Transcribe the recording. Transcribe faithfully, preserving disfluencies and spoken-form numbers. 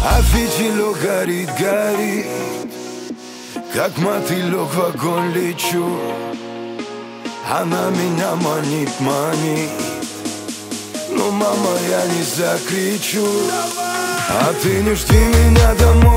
А фитилек горит, горит, как мотылек в огонь лечу. Она меня манит, манит, но, мама, я не закричу. А ты не жди меня домой.